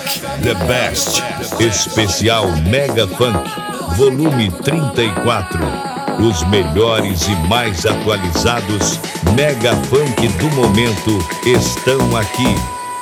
The Best, especial Mega Funk, volume 34. Os melhores e mais atualizados Mega Funk do momento estão aqui.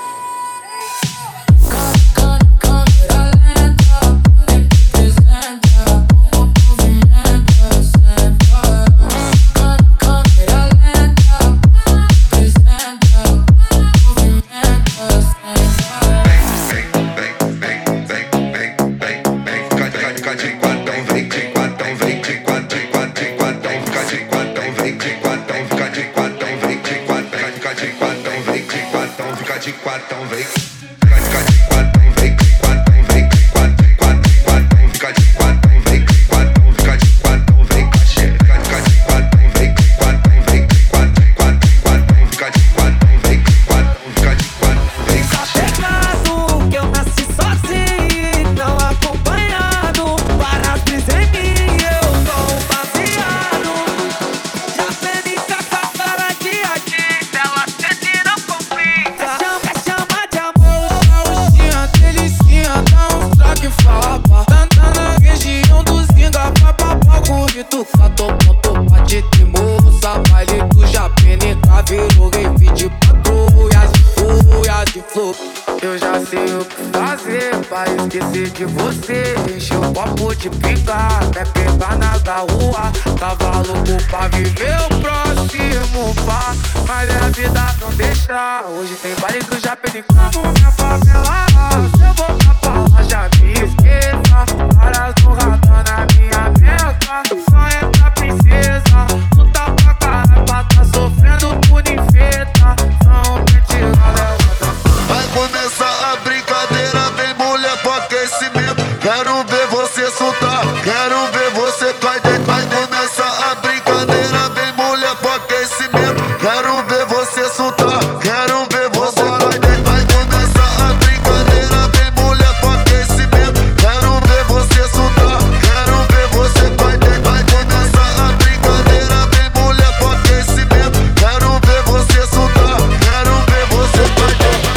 Eu já sei o que fazer pra esquecer de você. Encher o copo de pinga até pegar na rua. Tava louco pra viver o próximo pá, mas a vida não deixa. Hoje tem baile do Japenicano, minha favela. Eu vou pra Paula, já me esqueça. Caras no radar na minha meta. Só entra princesa. Não tá pra caralho, tá sofrendo por infeta. São mentira. Vai começar a brincadeira, vem mulher pro aquecimento. Quero ver você soltar, quero ver você cair dentro. Vai começar a brincadeira, vem mulher pro aquecimento. Quero ver você soltar, quero ver você cair dentro. Vai começar a brincadeira, vem mulher pro aquecimento. Quero ver você soltar, quero ver você cair dentro. Vai começar a brincadeira, vem mulher pro aquecimento. Quero ver você soltar, quero ver você cair dentro.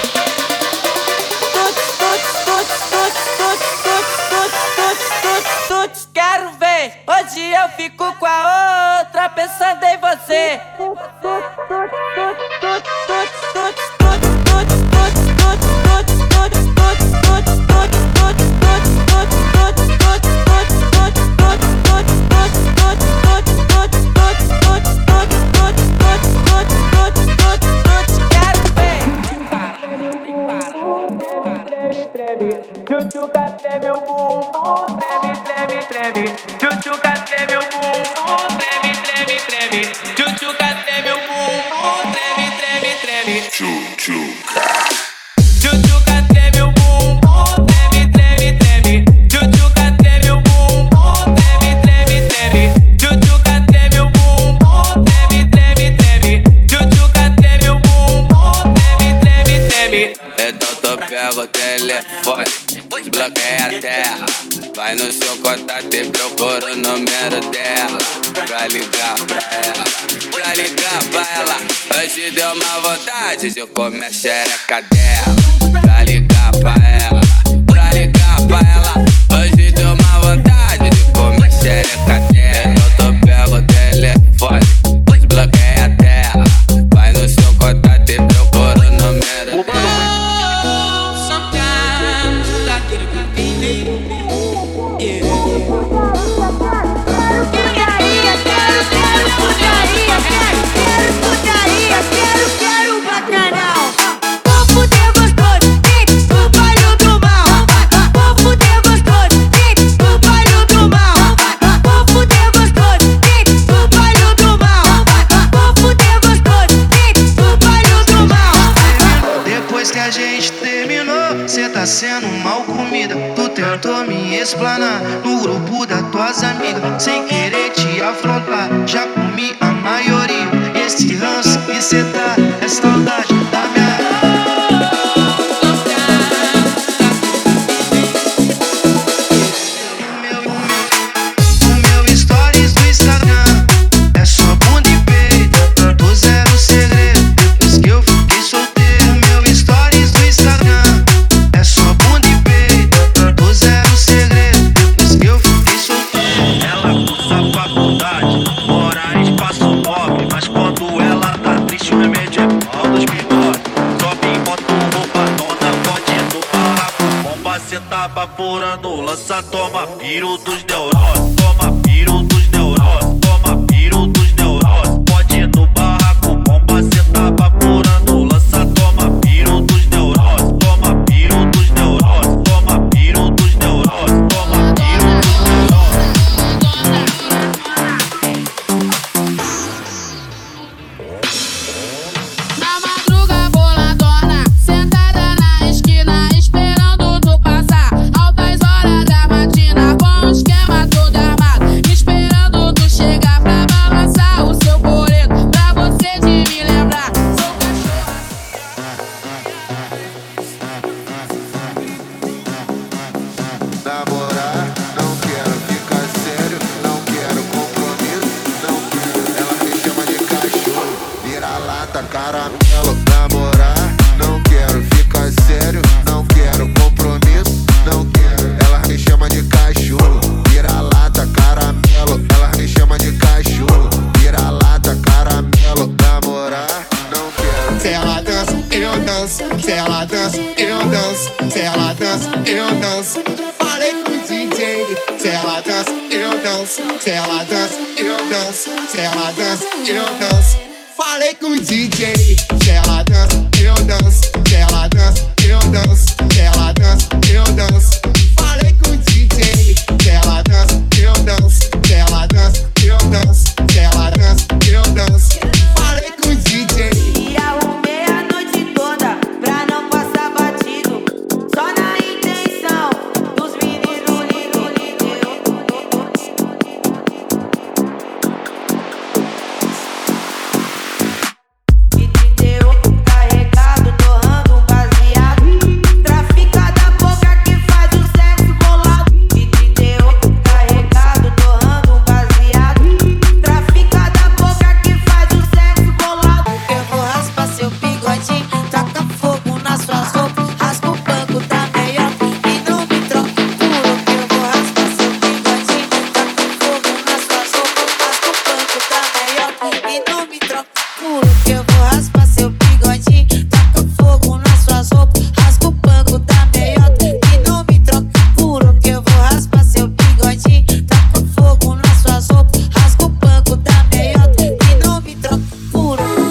Quero ver, hoje eu fico com a outra pensando em você. Tchutchuca treme meu bumbum, treme, treme, treme. Tchutchuca treme meu bumbum, treme, treme, treme. Tchutchuca treme meu bumbum, treme, treme, treme. Tchutchuca. Tchutchuca treme meu bumbum, treme, treme, treme. Tchutchuca treme meu bumbum, treme, treme, treme. Tchutchuca treme meu bumbum, treme, treme, treme. Tchutchuca treme meu bumbum, treme, treme, treme. Então tu pega o telefone, desbloqueia a tela. Vai no seu contato e procura o número dela. Pra ligar pra ela, pra ligar pra ela. Hoje deu uma vontade de comer a xereca dela. Pra ligar pra ela, pra ligar pra ela. Hoje deu uma vontade de comer a xereca dela. Então tu pega o telefone, desbloqueia a tela. Vai no seu contato e procura o número dela. Quero bacanal. Vou fuder gostoso, no baile do mal. Vou fuder gostoso, no baile do mal. Vou fuder gostoso, no baile do mal. Vou fuder gostoso, no baile do mal. Depois que a gente terminou, cê tá sendo mal comida. Tu tentou me explanar no grupo das tuas amigas, sem querer te afrontar. Já comi a maioria. Esse ranço que cê tá é saudade da minha. É só cê tá vaporando. Lança, toma piro dos neuroses. Toma piro dos neuroses. Toma piro dos neuroses. Pode ir no barraco, bomba, cê tá vaporando. Lança, toma piro dos neuroses. Toma piro dos neuroses. Toma piro dos neuroses. Toma piro dos neuroses. Na madruga boladona, sentada na esquina, esperando tu passar. Altas horas da matina, com o esquema todo armado, esperando tu chegar pra balançar o seu coreto, pra você de me lembrar. Sou Namorar, não quero ficar sério, não quero compromisso, não quero. Ela me chama de cachorro, vira-lata, caramelo. Namorar, não quero ficar sério, não quero compromisso, não quero. Ela me chama de cachorro, vira-lata, caramelo. Ela me chama de cachorro, vira-lata, caramelo. Namorar, não quero. Se ela dança, eu danço. Se ela dança, eu danço. Se ela dança, eu danço. Falei com o DJ. Se ela dança, eu danço. Se ela dança, eu danço. Se ela dança, eu danço. Falei com o DJ. Se ela dança, eu danço. Se ela dança, eu danço. Se ela dança, eu danço. Falei com o DJ. Se ela dança, eu danço. Se ela dança, eu danço. Se ela dança, eu danço. Falei com o DJ. E arrumei a noite toda pra não passar batido, só na intenção dos meninos lindos. Me deu carregado, torrando um baseado. Trafica da boca que faz o sexo bolado. Me deu carregado, torrando um baseado. Trafica da boca que faz o sexo bolado. Eu vou raspar seu bigodinho, taca fogo na sua roupa, raspa o banco da meiota e não me troca por ouro. Eu vou raspar seu bigodinho, taca fogo na sua roupa, raspa o banco da meiota e não me troca por ouro. Eu vou raspar seu bigodinho, taca fogo na sua roupa, raspa o banco da meiota e não me troca por ouro. Eu vou raspar seu bigodinho, taca fogo na sua roupa, raspa o banco da meiota e não me troca por ouro.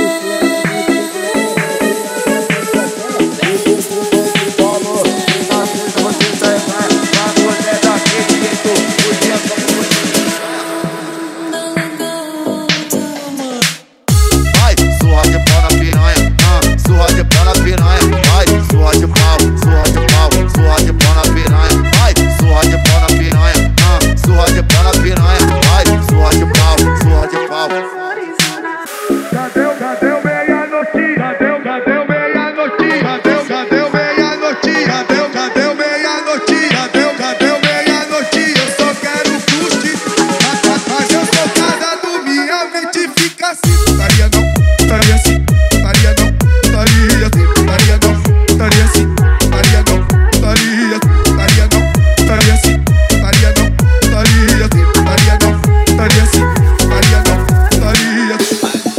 Vai, surra de pau na piranha, surra de pau na piranha. Vai, surra de pau, surra de pau, surra de pau na piranha. Vai, surra de pau na piranha, surra de pau na piranha. Vai, surra de pau, surra de pau. Cadê o meia-noite? Cadê o meia-noite? Cadê o meia-noite? Cadê o meia-noite? Cadê o meia-noite? Eu só quero curtir, mas eu sou casado, minha mente fica assim. Estaria não, estaria assim, estaria não, estaria assim, estaria não, estaria assim, estaria não, estaria não, estaria assim, estaria não, estaria assim, estaria não, estaria assim, estaria não, estaria assim.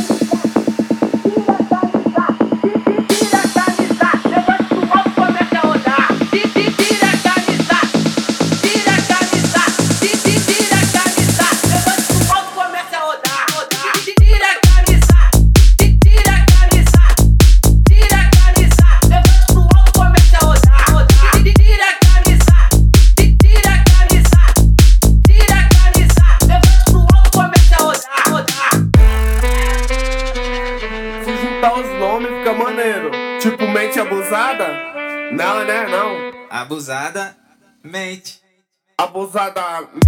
Se juntar os nomes fica maneiro. Tipo mente abusada? Não, né? Não. Abusada, mente. Abusada.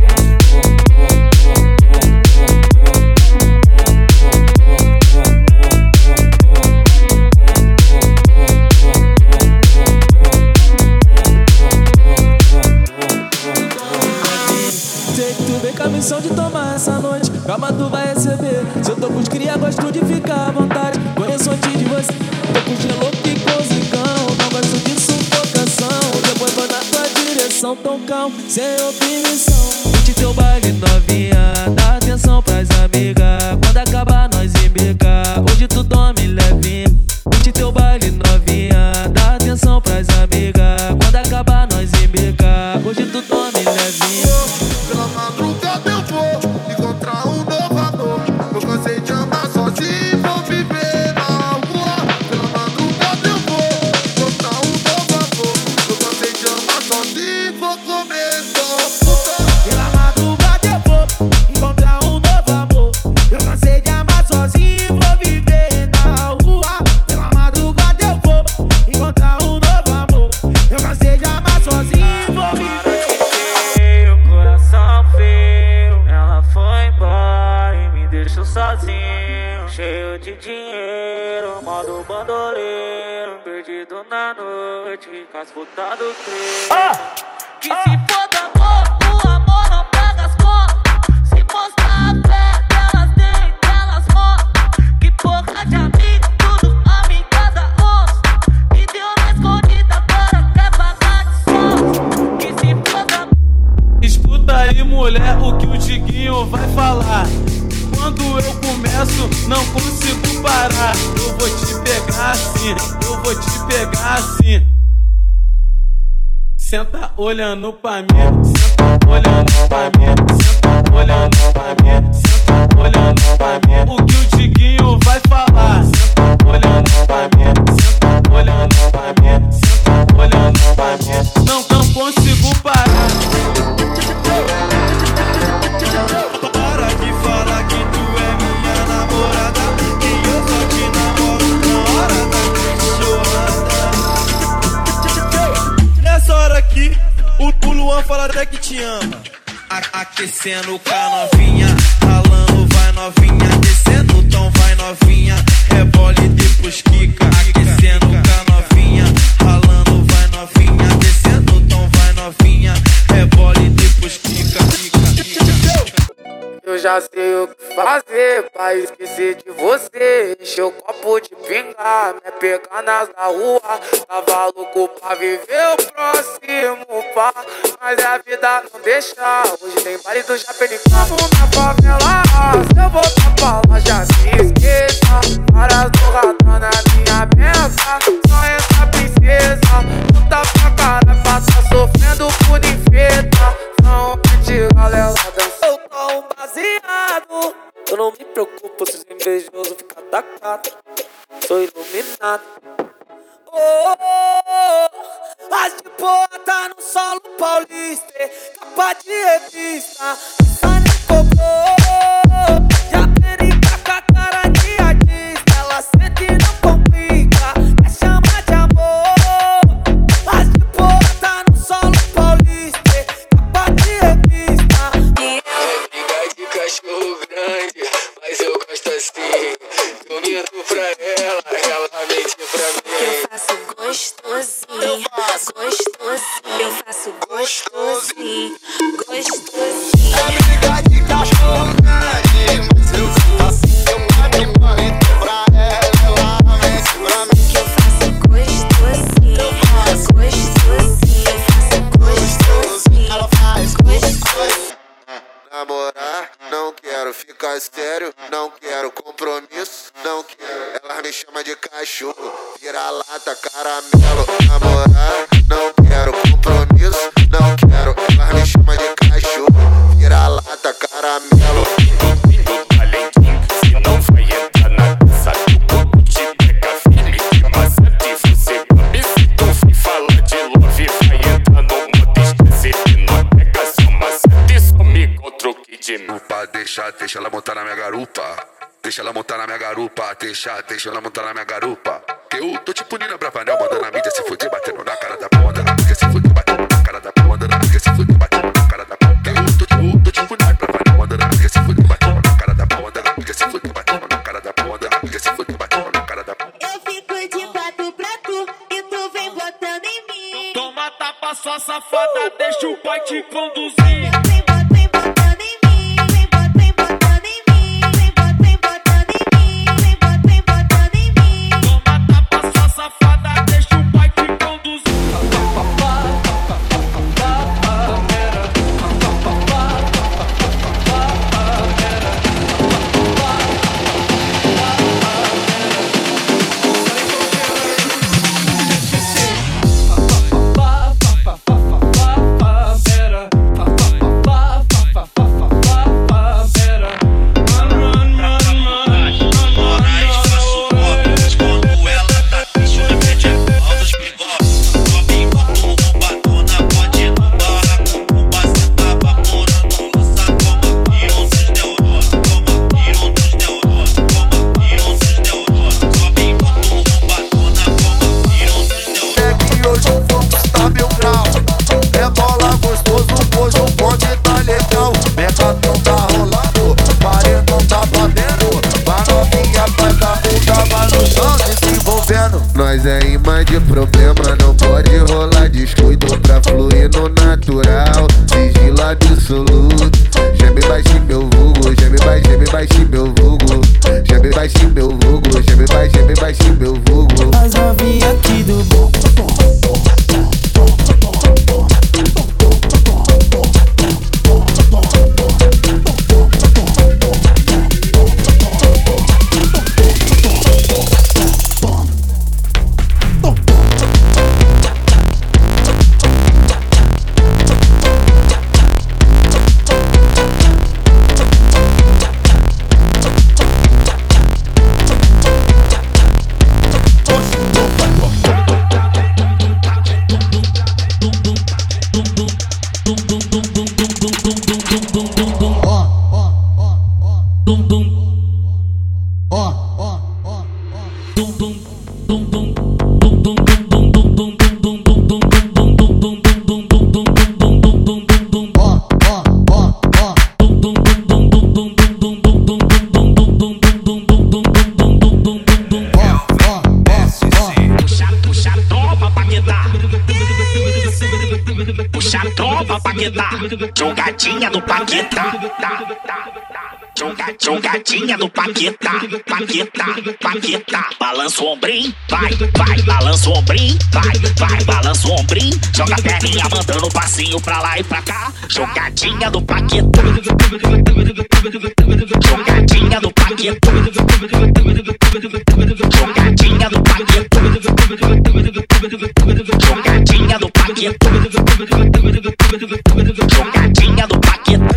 Sei que tu vem com a missão de tomar essa noite. Calma, tu vai receber. Se eu tô com os cria, gosto de ficar à vontade. Conheço antes de você. Tô com gelo e com zicão. Não gosto de sufocação. Depois vou na tua direção, tão calmo, sem opinião. Curte teu baile novinha, dá atenção pras amigas. Quando acabar nós embicar, hoje tu dorme levinho. Curte teu baile novinha, dá atenção pras amigas. Quando acabar nós cheio de dinheiro, modo bandoleiro, perdido na noite, casfutado creio. Que se foda amor, o amor não paga as contas. Se mostrar a fé, elas têm, elas mostram. Que porra de amigo, tudo amigada onça. E deu na escondida, agora quer pagar de som. Que se foda. Escuta aí, mulher, o que o Diguinho vai falar. Quando eu começo, não consigo parar. Eu vou te pegar assim, eu vou te pegar assim. Senta olhando pra mim, senta olhando pra mim, senta olhando pra mim, senta olhando pra mim. O que o Diguinho vai falar? Senta olhando pra mim, senta olhando pra mim, senta olhando pra mim. Não consigo parar. Para de falar que tu é minha namorada, que eu só te namoro na hora da cachorrada. Nessa hora aqui, o Luan fala até que te ama. Aquecendo com a novinha, ralando vai novinha, descendo então vai novinha, rebole depois quica. Aquecendo com a novinha, ralando vai novinha, descendo então vai novinha, rebole depois quica. Eu já sei o que fazer pra esquecer de você. Encher o copo de pinga, me pegar nas da rua. Tava louco pra viver o próximo pá, mas a vida não deixa. Hoje tem baile do Japenicamo na favela. Se eu voltar pra lá já me esqueça. Várias douradas na minha bença, só essa princesa. Puta pra caralho, pra tá sofrendo por infeta. Não pedi galera dança. Eu tô um baseado, eu não me preocupo se os invejosos ficam da cara. Sou iluminado. As de boa tá no solo paulista, capa de revista, Sani cobrou. Já perica com a cara de artista, ela sente e não complica, quer chamar de amor. As de boa tá no solo paulista, capa de revista. Briga de cachorro grande, mas eu gosto assim. Eu minto pra ela, ela mente pra mim. Eu faço gostosinho, gostosinho. Eu faço gostosinho, gostosinho. É briga de cachorro grande, mas eu gosto assim. Eu minto pra ela mente pra mim. Eu faço gostosinho, gostosinho. Eu faço gostosinho, ela faz gostosinho. Namorar, não quero ficar sério, não quero compromisso, não quero. Ela me chama de cachorro, vira-lata, caramelo. Namorar, não quero compromisso, não quero. Ela me chama de cachorro, vira-lata, caramelo. Se não vai entrar na casa do corpo, te pega firme, mas antes você come. Se tu vir falar de love, vai entrar no modo esquece de nós. Pega só macete, some outro que de mim. Deixa ela montar na minha garupa. Deixa ela montar na minha garupa. Deixa ela montar na minha garupa. Que eu tô tipo Nina Bravanel, mandando a mídia se fuder, batendo na cara da pau, mandando a mídia se fuder, batendo na cara da pau, mandando a mídia se fuder, batendo na cara da pau. Que eu tô tipo Nina Bravanel, mandando a mídia se fuder, batendo na cara da pau, mandando a mídia se fuder, batendo na cara da pau, mandando a mídia se fuder, batendo na cara da pau. Eu fico de quatro pra tu e tu vem botando em mim. Toma tapa, sua safada, deixa o pai te conduzir. Vem botando em mim, vem botando em mim, vem botando em mim, vem botando em mim. Toma tapa, sua safada, deixa o pai te conduzir. Jogadinha do Paquetá, jogadinha do Paquetá, Paquetá. Balança o ombrinho, vai, balança o ombrinho, vai, balança o ombrinho. Joga a perninha mandando passinho pra lá e pra cá. Jogadinha do Paquetá, jogadinha do Paquetá, jogadinha do Paquetá, jogadinha do Paquetá, jogadinha do Paquetá.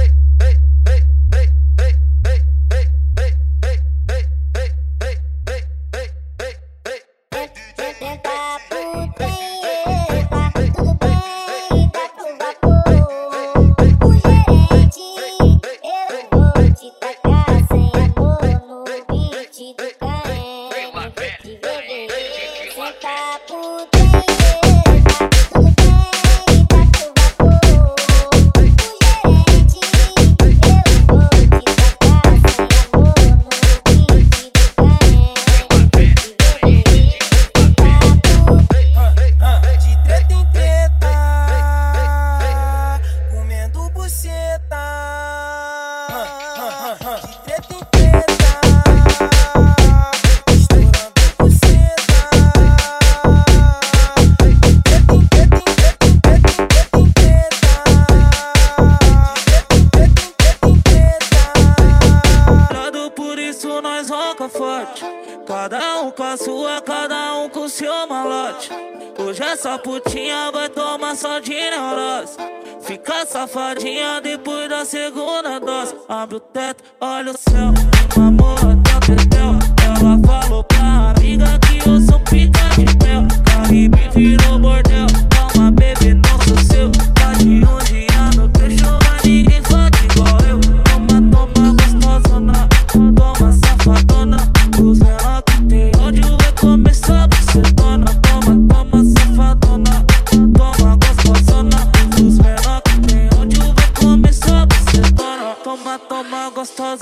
Cada um com a sua, cada um com o seu malote. Hoje essa putinha vai tomar só de neurose. Fica safadinha depois da segunda dose. Abre o teto, olha o céu, amor até o tetel. Ela falou pra amiga que eu sou pica de mel. Caribe virou bordel, calma bebê, não sou seu. Tá de um dia no trecho, mas ninguém fode igual eu. Toma gostosona, toma safadona. Os menor que tem ódio vai começar pra ser dona. Toma safadona, toma gostosona. Os menor que tem ódio vai começar pra ser dona. Toma gostosa.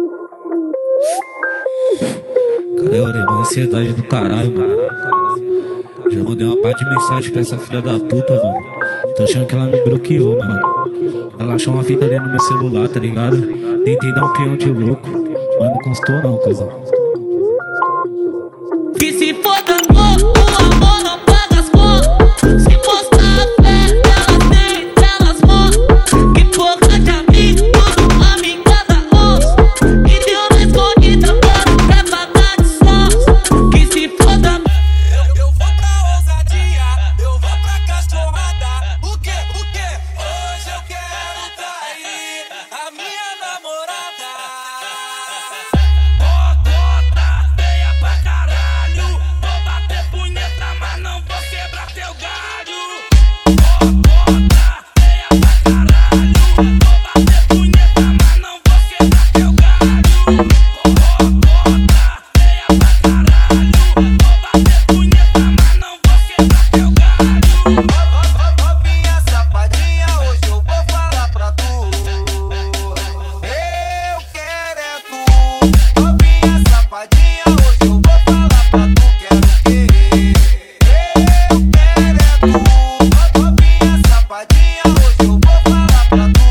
Cadê o Orelha? Ansiedade do caralho, mano. Já mandei uma parte de mensagem pra essa filha da puta, mano. Tô achando que ela me bloqueou, mano. Ela achou uma fita ali no meu celular, tá ligado? Tentei dar um peão de louco, mas não constou não, cuzão. Que se foda, o amor não paga as contas. Se mostrar a fé, elas têm, elas mostram. Que porra de amigo, tudo amiga da onça. E deu na escondida pra pagar de sons. Que se foda. Eu vou pra ousadia, eu vou pra cachorrada. O que? Hoje eu quero trair a minha namorada. Gota, feia pra caralho. Vou bater punheta, mas não vou quebrar teu galho. Gota, feia pra caralho. Vou bater punheta, mas não vou quebrar teu galho. Gota, feia pra caralho. Vou bater punheta, mas não vou quebrar teu galho. Novinha safadinha, hoje eu vou falar pra tu. Eu quero é tu. Novinha safadinha, hoje eu vou falar pra tu. Quero o quê? Eu quero é tu. Novinha safadinha, hoje eu vou falar pra tu.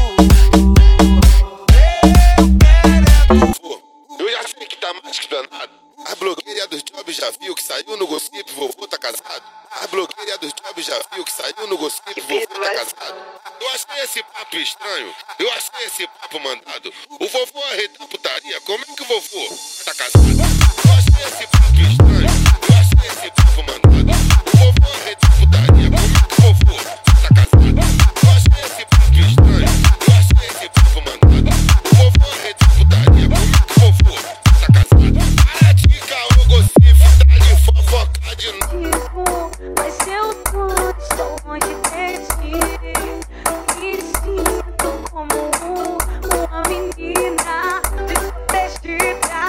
Eu já sei que tá mais que explanado. A blogueira dos jobs já viu que saiu no gossip, vovô tá casado. A blogueira dos jobs já viu que saiu no gossip, vovô tá casado. Eu achei esse papo estranho, eu achei esse papo mandado. O vovô arreta putaria, como é que o vovô tá casado? Eu achei esse papo estranho, eu achei esse papo mandado. O vovô arreta putaria, como é que o vovô tá casado? Eu achei esse papo estranho, eu achei esse papo mandado. O vovô arreta putaria, como é que o vovô tá casado? Para de caô, gossip, tá de fofoca de novo. Mas eu tô longe de ti. Me sinto como uma menina desprotegida.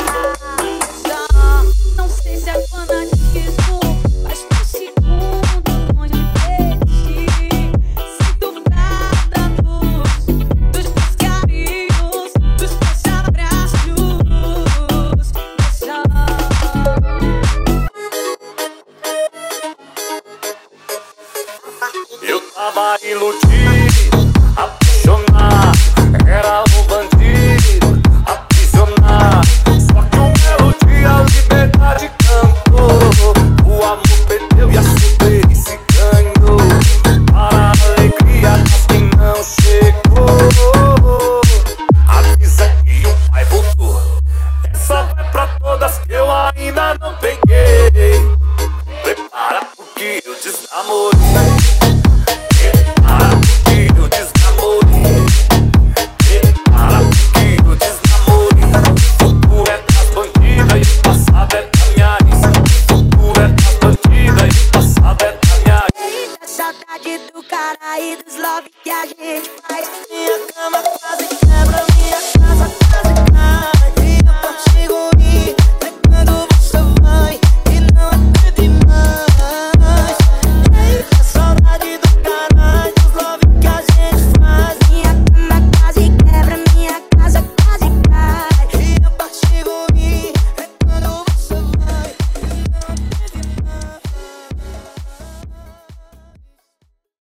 Não sei se é fanatismo, mas por segundo Tava iludido, apaixonado, era um bandido, aprisionado. Só que um belo dia a liberdade cantou, o amor perdeu e a surpresa se ganhou. Para a alegria das que não chegou, avisa que o pai voltou. Essa vai pra todas que eu ainda não peguei. Prepara porque eu desnamorei. Prepara porque eu desnamorei. Prepara porque eu desnamorei. O futuro é das bandidas e o passado é da minha ex. O futuro é das bandidas e o passado é da minha ex. Da saudade do cara e dos love que a gente faz. Minha cama quase quebra.